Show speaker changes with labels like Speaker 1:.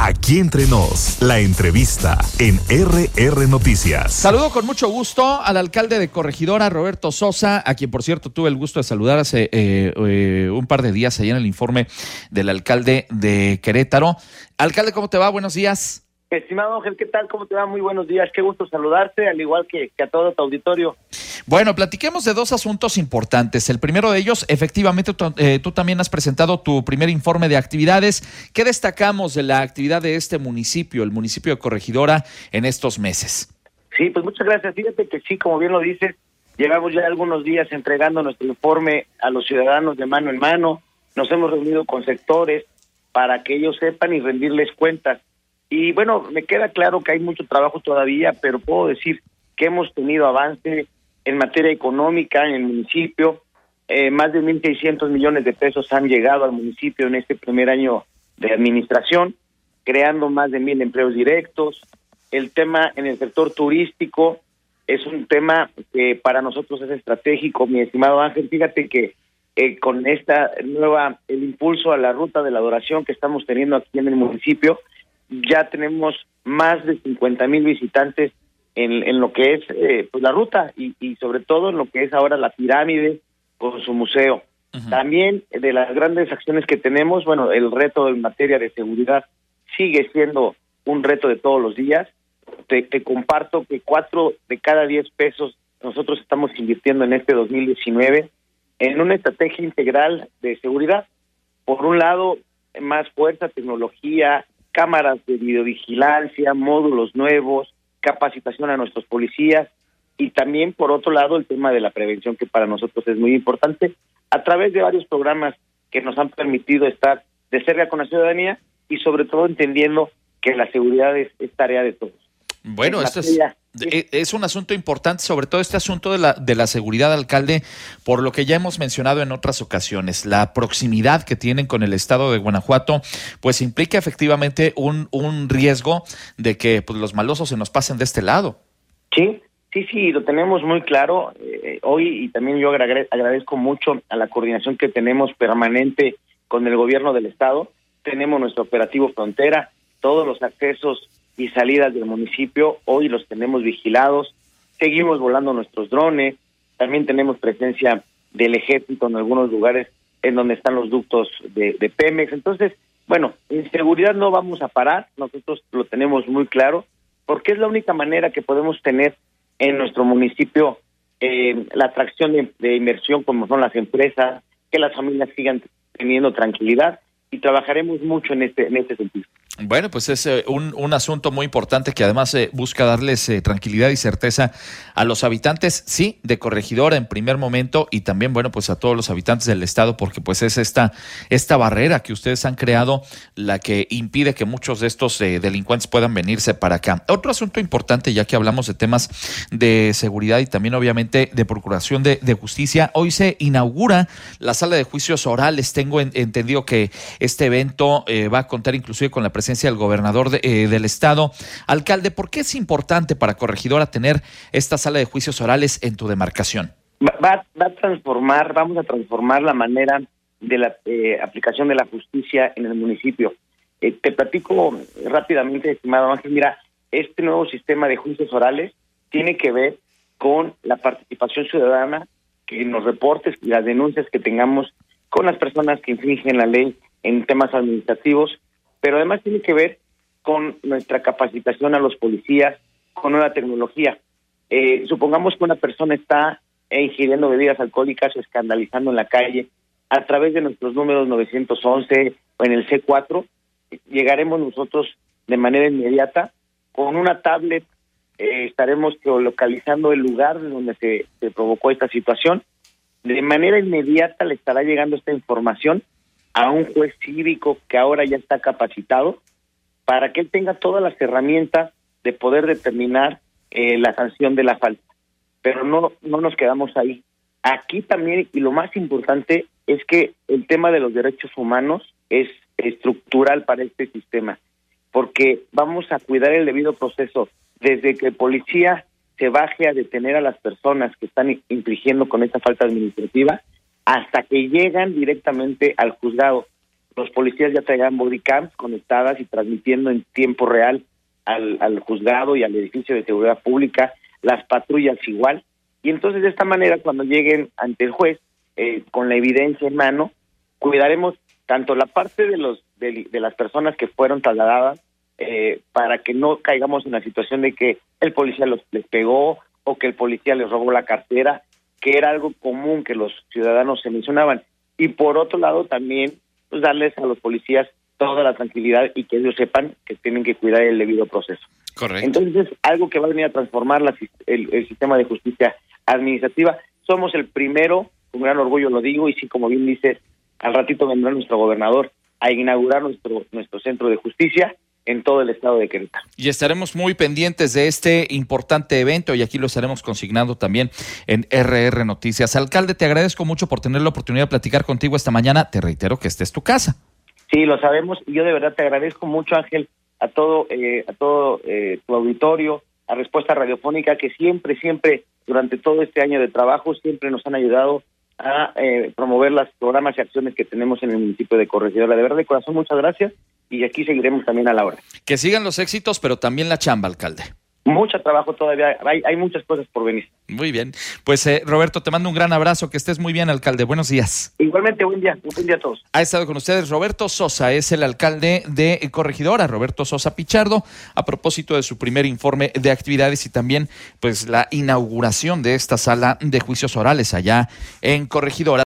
Speaker 1: Aquí entre nos, la entrevista en RR Noticias.
Speaker 2: Saludo con mucho gusto al alcalde de Corregidora, Roberto Sosa, a quien por cierto tuve el gusto de saludar hace un par de días allá en el informe del alcalde de Querétaro. Alcalde, ¿cómo te va? Buenos días.
Speaker 3: Estimado Ángel, ¿qué tal? ¿Cómo te va? Muy buenos días, qué gusto saludarte, al igual que a todo tu auditorio.
Speaker 2: Bueno, platiquemos de dos asuntos importantes. El primero de ellos, efectivamente, tú también has presentado tu primer informe de actividades. ¿Qué destacamos de la actividad de este municipio, el municipio de Corregidora, en estos meses?
Speaker 3: Sí, pues muchas gracias. Fíjate que sí, como bien lo dices, llevamos ya algunos días entregando nuestro informe a los ciudadanos de mano en mano. Nos hemos reunido con sectores para que ellos sepan y rendirles cuentas. Y bueno, me queda claro que hay mucho trabajo todavía, pero puedo decir que hemos tenido avance en materia económica en el municipio. Más de 1,600 millones de pesos han llegado al municipio en este primer año de administración, creando más de 1,000 empleos directos. El tema en el sector turístico es un tema que para nosotros es estratégico, mi estimado Ángel. Fíjate que con esta el impulso a la ruta de la adoración que estamos teniendo aquí en el municipio, ya tenemos más de 50,000 visitantes en lo que es pues la ruta y sobre todo en lo que es ahora la pirámide con su museo. Uh-huh. También de las grandes acciones que tenemos, bueno, el reto en materia de seguridad sigue siendo un reto de todos los días. Te comparto que 4 de cada 10 pesos nosotros estamos invirtiendo en este 2019 en una estrategia integral de seguridad. Por un lado, más fuerza, tecnología, cámaras de videovigilancia, módulos nuevos, capacitación a nuestros policías y también, por otro lado, el tema de la prevención, que para nosotros es muy importante, a través de varios programas que nos han permitido estar de cerca con la ciudadanía y sobre todo entendiendo que la seguridad es tarea de todos.
Speaker 2: Bueno, esto es un asunto importante, sobre todo este asunto de la seguridad, alcalde, por lo que ya hemos mencionado en otras ocasiones. La proximidad que tienen con el estado de Guanajuato, pues implica efectivamente un riesgo de que pues, los malosos se nos pasen de este lado.
Speaker 3: Sí, lo tenemos muy claro hoy, y también yo agradezco mucho a la coordinación que tenemos permanente con el gobierno del estado. Tenemos nuestro operativo Frontera, todos los accesos y salidas del municipio hoy los tenemos vigilados. Seguimos volando nuestros drones, también tenemos presencia del ejército en algunos lugares en donde están los ductos de Pemex. Entonces, bueno, en seguridad no vamos a parar, nosotros lo tenemos muy claro, porque es la única manera que podemos tener en nuestro municipio la atracción de inversión, como son las empresas, que las familias sigan teniendo tranquilidad, y trabajaremos mucho en este sentido.
Speaker 2: Bueno, pues es un asunto muy importante que además busca darles tranquilidad y certeza a los habitantes, sí, de Corregidora en primer momento, y también, bueno, pues a todos los habitantes del estado, porque pues es esta barrera que ustedes han creado la que impide que muchos de estos delincuentes puedan venirse para acá. Otro asunto importante, ya que hablamos de temas de seguridad y también obviamente de procuración de justicia, hoy se inaugura la sala de juicios orales. Tengo entendido que este evento va a contar inclusive con la presencia del gobernador del estado. Alcalde, ¿por qué es importante para Corregidora tener esta sala de juicios orales en tu demarcación?
Speaker 3: Vamos a transformar la manera de la aplicación de la justicia en el municipio. Te platico rápidamente, estimado Ángel. Mira, este nuevo sistema de juicios orales tiene que ver con la participación ciudadana, que en los reportes y las denuncias que tengamos con las personas que infringen la ley en temas administrativos, pero además tiene que ver con nuestra capacitación a los policías, con nueva tecnología. Supongamos que una persona está ingiriendo bebidas alcohólicas o escandalizando en la calle, a través de nuestros números 911 o en el C4, llegaremos nosotros de manera inmediata con una tablet. Estaremos geolocalizando el lugar donde se provocó esta situación. De manera inmediata le estará llegando esta información a un juez cívico que ahora ya está capacitado para que él tenga todas las herramientas de poder determinar la sanción de la falta. Pero no nos quedamos ahí. Aquí también, y lo más importante, es que el tema de los derechos humanos es estructural para este sistema, porque vamos a cuidar el debido proceso desde que el policía se baje a detener a las personas que están infringiendo con esta falta administrativa hasta que llegan directamente al juzgado. los policías ya traían bodycams conectadas y transmitiendo en tiempo real al juzgado y al edificio de seguridad pública, las patrullas igual, y entonces de esta manera cuando lleguen ante el juez con la evidencia en mano, cuidaremos tanto la parte de las personas que fueron trasladadas para que no caigamos en la situación de que el policía les pegó o que el policía les robó la cartera, que era algo común que los ciudadanos se mencionaban, y por otro lado también pues darles a los policías toda la tranquilidad y que ellos sepan que tienen que cuidar el debido proceso.
Speaker 2: Correcto.
Speaker 3: Entonces, algo que va a venir a transformar el sistema de justicia administrativa. Somos el primero, con gran orgullo lo digo, y sí, como bien dice, al ratito vendrá nuestro gobernador a inaugurar nuestro centro de justicia en todo el estado de Querétaro.
Speaker 2: Y estaremos muy pendientes de este importante evento y aquí lo estaremos consignando también en RR Noticias. Alcalde, te agradezco mucho por tener la oportunidad de platicar contigo esta mañana. Te reitero que esta es tu casa.
Speaker 3: Sí, lo sabemos, y yo de verdad te agradezco mucho, Ángel, a todo tu auditorio, a Respuesta Radiofónica, que siempre, durante todo este año de trabajo, siempre nos han ayudado a promover los programas y acciones que tenemos en el municipio de Corregidora. De verdad, de corazón, muchas gracias, y aquí seguiremos también a la hora.
Speaker 2: Que sigan los éxitos, pero también la chamba, alcalde.
Speaker 3: Mucho trabajo todavía, hay muchas cosas por venir.
Speaker 2: Muy bien, pues Roberto, te mando un gran abrazo, que estés muy bien, alcalde, buenos días.
Speaker 3: Igualmente, buen día a todos.
Speaker 2: Ha estado con ustedes Roberto Sosa, es el alcalde de Corregidora, Roberto Sosa Pichardo, a propósito de su primer informe de actividades y también pues la inauguración de esta sala de juicios orales allá en Corregidora.